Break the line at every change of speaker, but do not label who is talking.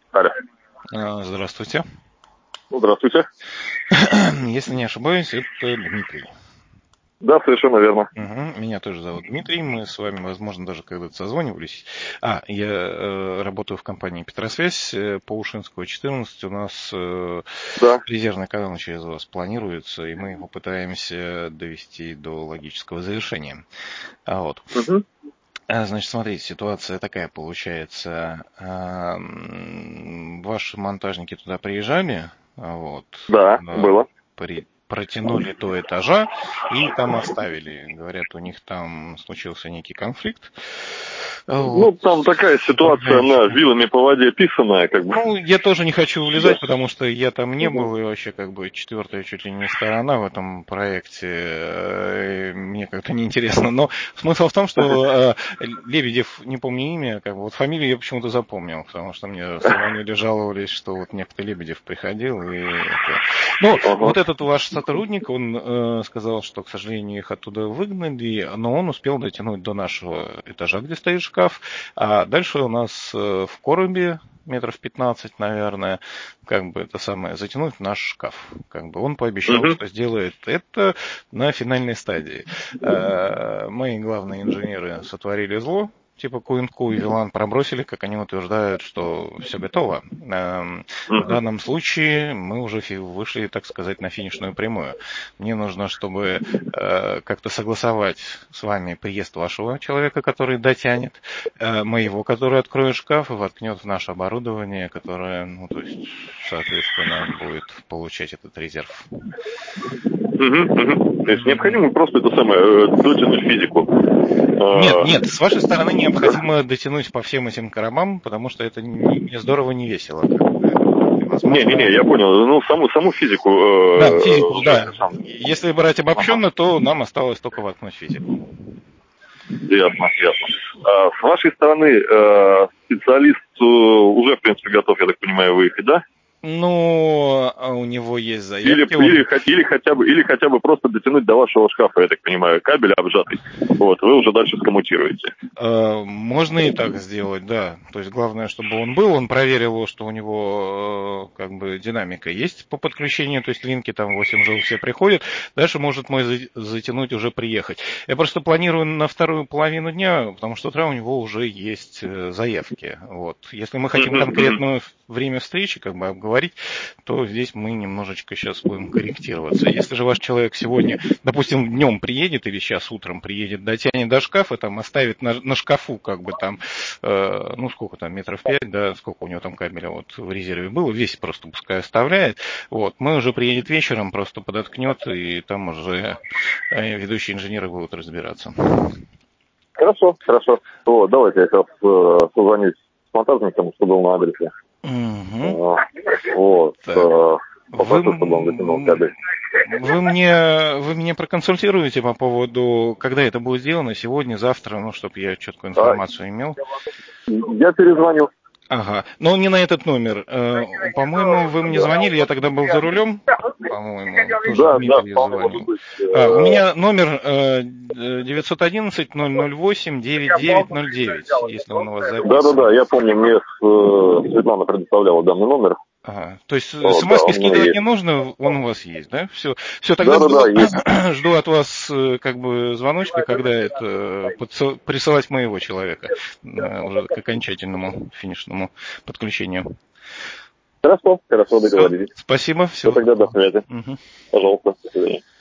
Алло.
Здравствуйте.
Здравствуйте.
Если не ошибаюсь, это Дмитрий.
Да, совершенно верно.
Меня тоже зовут Дмитрий. Мы с вами, возможно, даже когда-то созванивались. Я работаю в компании «Петросвязь» по Ушинского, 14. У нас
Да.
резервный канал через вас планируется, и мы его пытаемся довести до логического завершения.
Угу.
Значит, смотрите, ситуация такая получается. Ваши монтажники туда приезжали,
Да, было.
протянули до этажа и там оставили. Говорят, у них там случился некий конфликт.
Ну, там такая ситуация, она вилами по воде писаная, как бы.
Ну, я тоже не хочу влезать,
Да.
потому что я там не был, и вообще как бы четвертая чуть ли не сторона в этом проекте. Мне как-то неинтересно. Но смысл в том, что Лебедев, не помню имя, как бы вот фамилию я почему-то запомнил, потому что мне звонили, жаловались, что вот некто Лебедев приходил. Вот этот ваш сотрудник, он сказал, что, к сожалению, их оттуда выгнали, но он успел дотянуть до нашего этажа, где стоит шкаф, а дальше у нас в коробе метров 15, наверное, затянуть наш шкаф. Он пообещал, что сделает это на финальной стадии. Мои главные инженеры сотворили зло, типа Куинку и Вилан пробросили, как они утверждают, что все готово. В данном случае мы уже вышли, так сказать, на финишную прямую. Мне нужно, чтобы как-то согласовать с вами приезд вашего человека, который дотянет, моего, который откроет шкаф и воткнет в наше оборудование, которое, соответственно, будет получать этот резерв.
То есть необходимо просто дотянуть физику.
Нет, с вашей стороны необходимо дотянуть по всем этим коробам, потому что это не здорово, не весело.
Не, я понял. Ну, саму физику.
Да, физику, да. Если брать обобщенно, то нам осталось только воткнуть физику.
Ясно. С вашей стороны специалист уже, в принципе, готов, я так понимаю, выехать, да?
Ну, у него есть заявки.
Или хотя бы просто дотянуть до вашего шкафа, я так понимаю, кабель обжатый. Вот, вы уже дальше скоммутируете.
Можно и так сделать, да. То есть главное, чтобы он был, он проверил, что у него динамика есть по подключению, то есть линки там 8 жил все приходят. Дальше может мой затянуть уже приехать. Я просто планирую на вторую половину дня, потому что утра у него уже есть заявки. Вот. Если мы хотим конкретное время встречи обговорить, то здесь мы немножечко сейчас будем корректироваться. Если же ваш человек сегодня, допустим, днем приедет или сейчас утром приедет, дотянет до шкафа, там оставит на шкафу сколько там, метров 5, да, сколько у него там кабеля в резерве было, весь просто пускай оставляет. Мы уже приедет вечером, просто подоткнет, и там уже ведущие инженеры будут разбираться.
Хорошо. Давайте я сейчас созвонюсь с монтажником, чтобы был на адресе. Попрошу, чтобы он затянул кабель.
Вы меня проконсультируете по поводу, когда это будет сделано, сегодня, завтра, чтобы я четкую информацию имел?
Я перезвоню.
Ага, но не на этот номер. По-моему, вы мне звонили, я тогда был за рулем. По-моему, тоже Дмитрий звонил. У меня номер 911-008-9909, если он у вас записан.
Да, я помню, мне Светлана предоставляла данный номер.
Ага. То есть смс-ки скидывать не нужно, он у вас есть, да? Все, тогда жду от вас звоночка, когда это присылать моего человека уже к окончательному финишному подключению.
Хорошо, договорились.
Спасибо.
Все, тогда до связи. Пожалуйста, до свидания.